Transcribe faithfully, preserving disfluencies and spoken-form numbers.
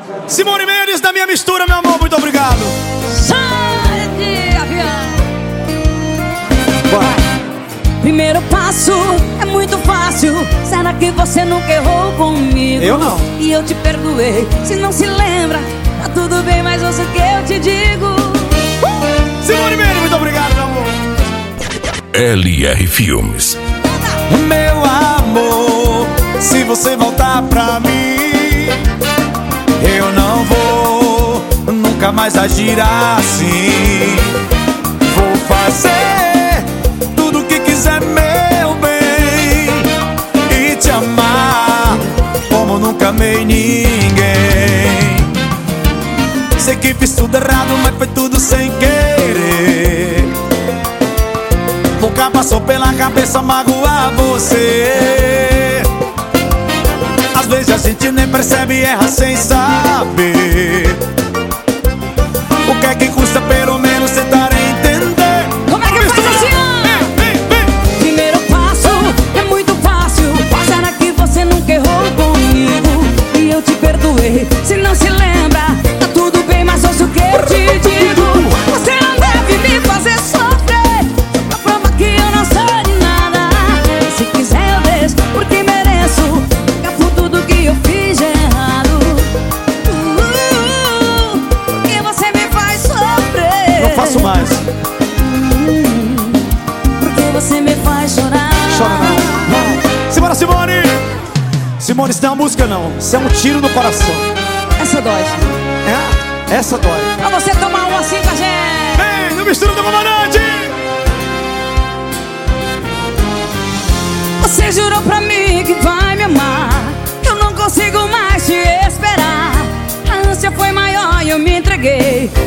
Simone Mendes da minha mistura, meu amor, muito obrigado. Sai de avião. Primeiro passo é muito fácil. Será que você nunca errou comigo? Eu não. E eu te perdoei. Se não se lembra, tá tudo bem, mas ouça o que eu te digo. uh! Simone Mendes, muito obrigado, meu amor. L R Filmes. Meu amor, se você voltar pra mim, eu não vou nunca mais agir assim. Vou fazer tudo o que quiser, meu bem, e te amar como nunca amei ninguém. Sei que fiz tudo errado, mas foi tudo sem querer. Nunca passou pela cabeça magoar você. Às vezes a gente nem percebe e erra sem saber. O que é que custa pelo menos tentar entender? Como é que faz assim, ó? Primeiro passo é muito fácil. Será que você nunca errou comigo? E eu te perdoei. Se não se lembra, tá tudo bem, mas ouça o que eu te digo. Você não deve me fazer sofrer, só pra prova que eu não sou de nada. E se quiser eu deixo, porque mereço pagar por tudo que eu fiz de errado. uh, uh, uh, Porque você me faz sofrer. Não faço mais. Porque você me faz chorar. Chora não. Simbora, Simone. Simone, isso não é uma música não, isso é um tiro no coração. Essa dói. É? Essa dói. Pra você tomar um assim com a gente. Vem, no mistura do comandante. Você jurou pra mim que vai me amar. Eu não consigo mais te esperar. A ânsia foi maior e eu me entreguei.